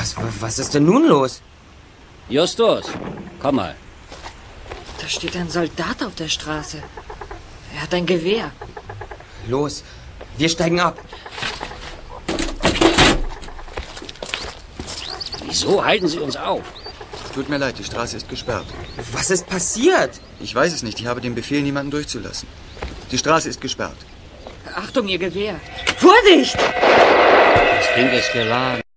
Was ist denn nun los? Justus, komm mal. Da steht ein Soldat auf der Straße. Er hat ein Gewehr. Los, wir steigen ab. Wieso halten Sie uns auf? Tut mir leid, die Straße ist gesperrt. Was ist passiert? Ich weiß es nicht, ich habe den Befehl, niemanden durchzulassen. Die Straße ist gesperrt. Achtung, Ihr Gewehr. Vorsicht! Das Ding ist geladen.